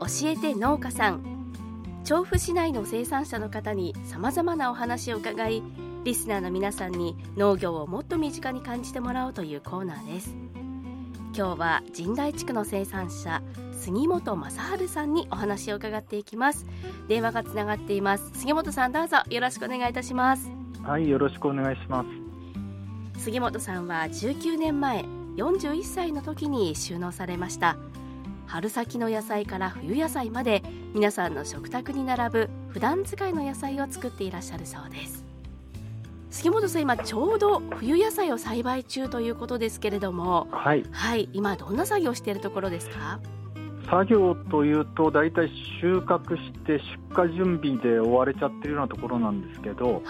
えて農家さん。調布市内の生産者の方にさまざまなお話を伺い、リスナーの皆さんに農業をもっと身近に感じてもらおうというコーナーです。今日は神代地区の生産者杉本正治さんにお話を伺っていきます。電話がつながっています。杉本さん、どうぞよろしくお願いいたします。 はい、よろしくお願いします。 杉本さんは19年前41歳の時に就農されました。春先の野菜から冬野菜まで皆さんの食卓に並ぶ普段使いの野菜を作っていらっしゃるそうです。杉本さん、今ちょうど冬野菜を栽培中ということですけれども、 はい、 今どんな作業をしているところですか？ 作業というとだいたい収穫して出荷準備で追われちゃってるようなところなんですけど、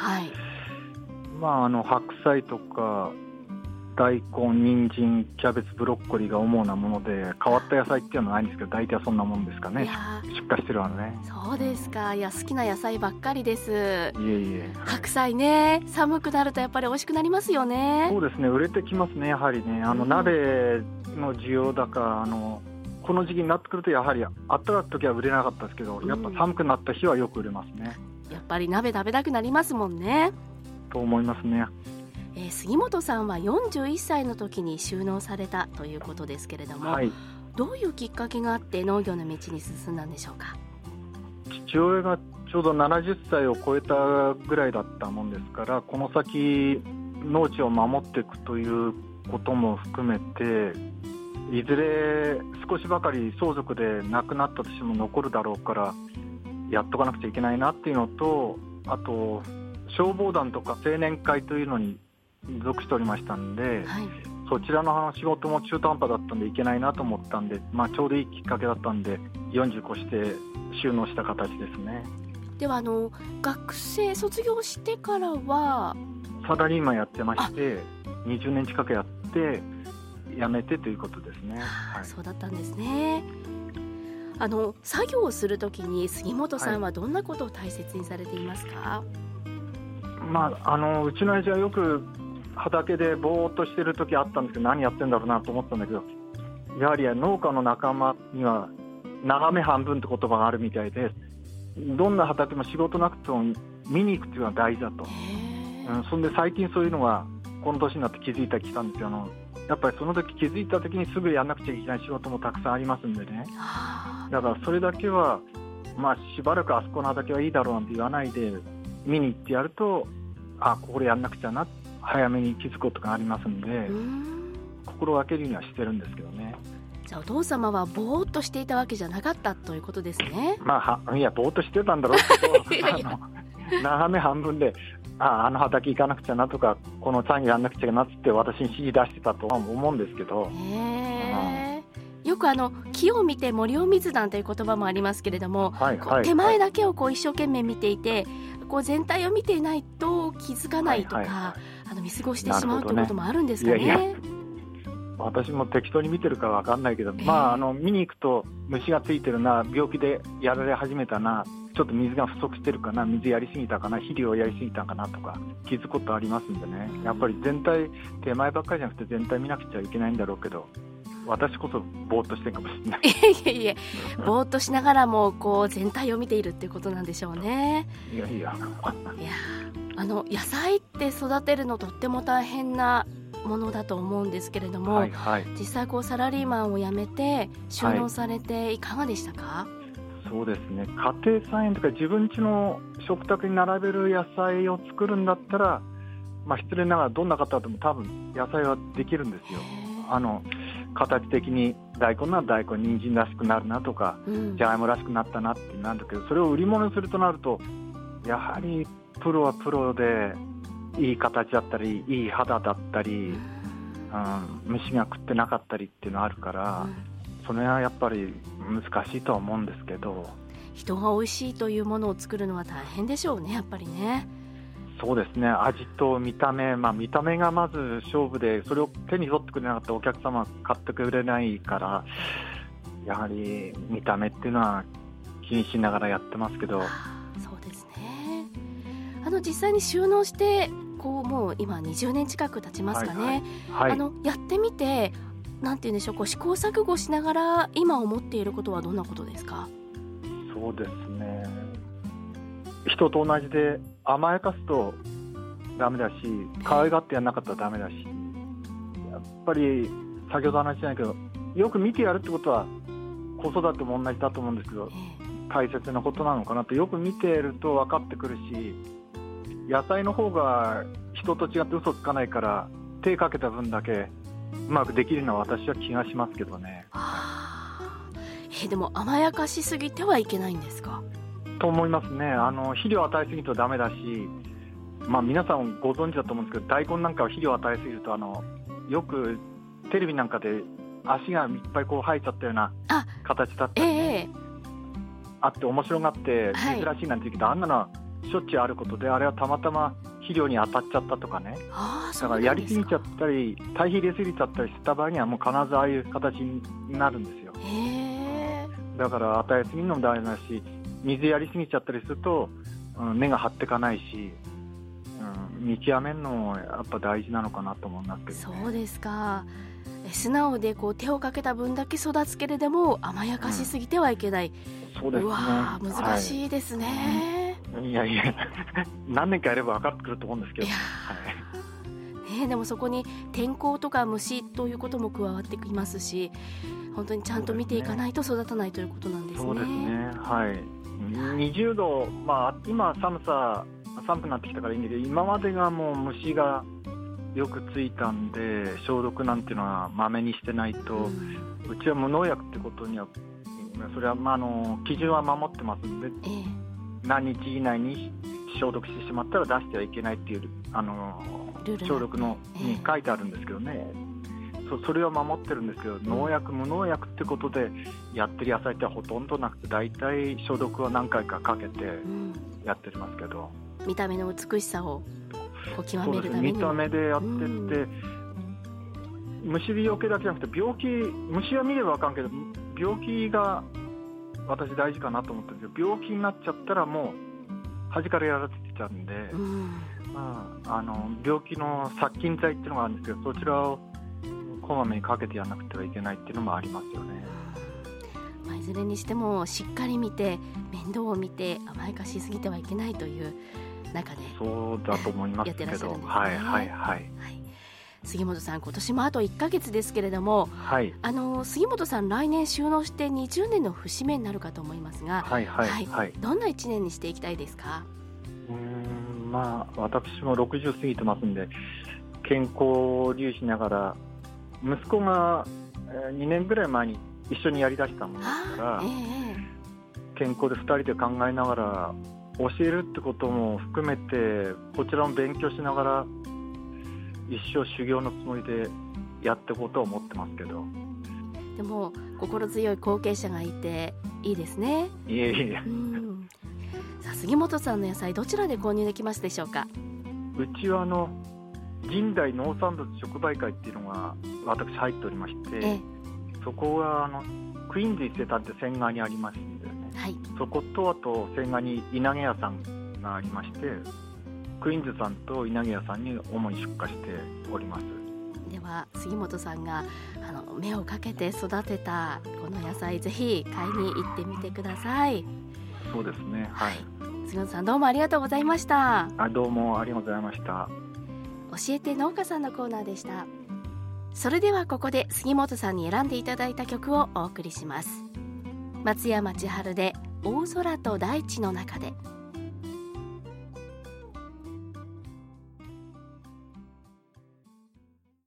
白菜とか大根、人参、キャベツ、ブロッコリーが主なもので、変わった野菜っていうのはないんですけど、大体そんなもんですかね。出荷してるわね。 そうですか。いや、好きな野菜ばっかりです。 いえいえ。 白菜ね、寒くなるとやっぱり美味しくなりますよね。 そうですね、売れてきますね、やはりね。鍋の需要だか、この時期になってくるとやはりあったかい時は売れなかったですけど、やっぱ寒くなった日はよく売れますね。 やっぱり鍋食べたくなりますもんね。 と思いますね。 杉本さんは41歳の時に就農されたということですけれども、どういうきっかけがあって農業の道に進んだんでしょうか？ 父親がちょうど70歳を超えたぐらいだったもんですから、この先農地を守っていくということも含めて、いずれ少しばかり相続で亡くなったとしても残るだろうからやっとかなくちゃいけないなっていうのと、あと消防団とか青年会というのに属しておりましたんで、そちらの仕事も中途半端だったんでいけないなと思ったんで、ちょうどいいきっかけだったんで40越して就農した形ですね。 では学生卒業してからはサラリーマンやってまして、20年近くやって辞めてということですね。 そうだったんですね。作業をするときに杉本さんはどんなことを大切にされていますか？ うちの親父はよく畑でぼーっとしてる時あったんですけど、何やってんだろうなと思ったんだけど、やはり農家の仲間には眺め半分って言葉があるみたいで、どんな畑も仕事なくても見に行くっていうのは大事だと。そんで最近そういうのがこの年になって気づいてきたんですよ。やっぱりその時気づいた時にすぐやんなくちゃいけない仕事もたくさんありますんでね。だからそれだけはしばらくあそこの畑はいいだろうなんて言わないで見に行ってやると、これやんなくちゃな、早めに気づくことがありますんで、心がけるようにはしてるんですけどね。 じゃあお父様はぼーっとしていたわけじゃなかったということですね。 いやぼーっとしてたんだろうけど眺め半分であの畑行かなくちゃなとか、この作業やんなくちゃなって私に指示出してたとは思うんですけど、 よく木を見て森を見ずなんていう言葉もありますけれども、手前だけを一生懸命見ていて、全体を見ていないと気づかないとか、見過ごしてしまうということもあるんですかね。 いや私も適当に見てるか分かんないけど、見に行くと虫がついてるな、病気でやられ始めたな、ちょっと水が不足してるかな、水やりすぎたかな、肥料やりすぎたかなとか気づくことありますんでね。やっぱり全体、手前ばっかりじゃなくて全体見なくちゃいけないんだろうけど、私こそぼーっとしてるかもしれない。 いえぼーっとしながらも全体を見ているっていうことなんでしょうね。野菜って育てるのとっても大変なものだと思うんですけれども、実際サラリーマンを辞めて就農されていかがでしたか？ そうですね、家庭菜園とか自分家の食卓に並べる野菜を作るんだったら、失礼ながらどんな方でも多分野菜はできるんですよ。形的に大根なら大根、人参らしくなるなとか、じゃがいもらしくなったなってなんだけど、それを売り物にするとなるとやはりプロはプロでいい形だったりいい肌だったり、虫が食ってなかったりっていうのがあるから、それはやっぱり難しいとは思うんですけど、 人が美味しいというものを作るのは大変でしょうね、やっぱりね。 そうですね、味と見た目、見た目がまず勝負で、それを手に取ってくれなかったらお客様は買ってくれないから、やはり見た目っていうのは気にしながらやってますけど。 そうですね。実際に就農してもう今20年近く経ちますかね。やってみてなんて言うんでしょう、試行錯誤しながら今思っていることはどんなことですか？ そうですね、人と同じで甘やかすとダメだし、可愛がってやんなかったらダメだし、やっぱり先ほど話しないけど、よく見てやるってことは子育ても同じだと思うんですけど、大切なことなのかなとよく見ていると分かってくるし、野菜の方が人と違って嘘つかないから手かけた分だけうまくできるのは私は気がしますけどね。 でも甘やかしすぎてはいけないんですか？ と思いますね。肥料を与えすぎるとダメだし、皆さんご存知だと思うんですけど、大根なんかは肥料を与えすぎるとよくテレビなんかで足がいっぱいこう生えちゃったような形だったりね、あって面白がって珍しいなんて言うけど、あんなのはしょっちゅうあることで、あれはたまたま肥料に当たっちゃったとかね。だからやりすぎちゃったり堆肥入れすぎちゃったりした場合にはもう必ずああいう形になるんですよ。だから与えすぎるのもダメだし、水やりすぎちゃったりすると、根が張っていかないし、見極めるのもやっぱ大事なのかなと思いますけどね。 そうですか。素直でこう手をかけた分だけ育つけれども甘やかしすぎてはいけない、 そうですね。 うわ難しいですね、 いや何年かやれば分かってくると思うんですけど、 でもそこに天候とか虫ということも加わってきますし、本当にちゃんと見ていかないと育たないということなんですね。 そうですね、20度、今寒くなってきたからいいんだけど、今までがもう虫がよくついたんで、消毒なんていうのはまめにしてないと、うちは無農薬ってことには、それは基準は守ってますんで、何日以内に消毒してしまったら出してはいけないっていう消毒のに書いてあるんですけどね、それは守ってるんですけど、農薬無農薬ってことでやってる野菜ってほとんどなくて、大体消毒は何回かかけてやってますけど、 見た目の美しさを極めるために見た目でやってって、虫よけだけじゃなくて虫は見れば分かんけど、病気が私大事かなと思ってるんですけど、病気になっちゃったらもう端からやらせてちゃうんで、病気の殺菌剤っていうのがあるんですけど、そちらをこまめにかけてやらなくてはいけないっていうのもありますよね。 いずれにしてもしっかり見て面倒を見て甘やかしすぎてはいけないという中でそうだと思いますけど、 やってらっしゃるんですね。杉本さん、今年もあと1ヶ月ですけれども、杉本さん来年就農して20年の節目になるかと思いますが、どんな1年にしていきたいですか？ 私も60過ぎてますんで、健康を留意しながら、息子が2年ぐらい前に一緒にやりだしたものですから、健康で2人で考えながら教えるってことも含めて、こちらも勉強しながら一生修行のつもりでやっていこうと思ってますけど。 でも心強い後継者がいていいですね。さあ、杉本さんの野菜どちらで購入できますでしょうか？ うちは神代農産物直売会っていうのが私入っておりまして、そこはクイーンズ伊勢丹って仙川にありますんでね、そことあと仙川に稲毛屋さんがありまして、クイーンズさんと稲毛屋さんに主に出荷しております。 では杉本さんが目をかけて育てたこの野菜、ぜひ買いに行ってみてください。 そうですね、 杉本さん、どうもありがとうございました。 どうもありがとうございました。 教えて農家さんのコーナーでした。それではここで杉本さんに選んでいただいた曲をお送りします。松山千春で大空と大地の中で。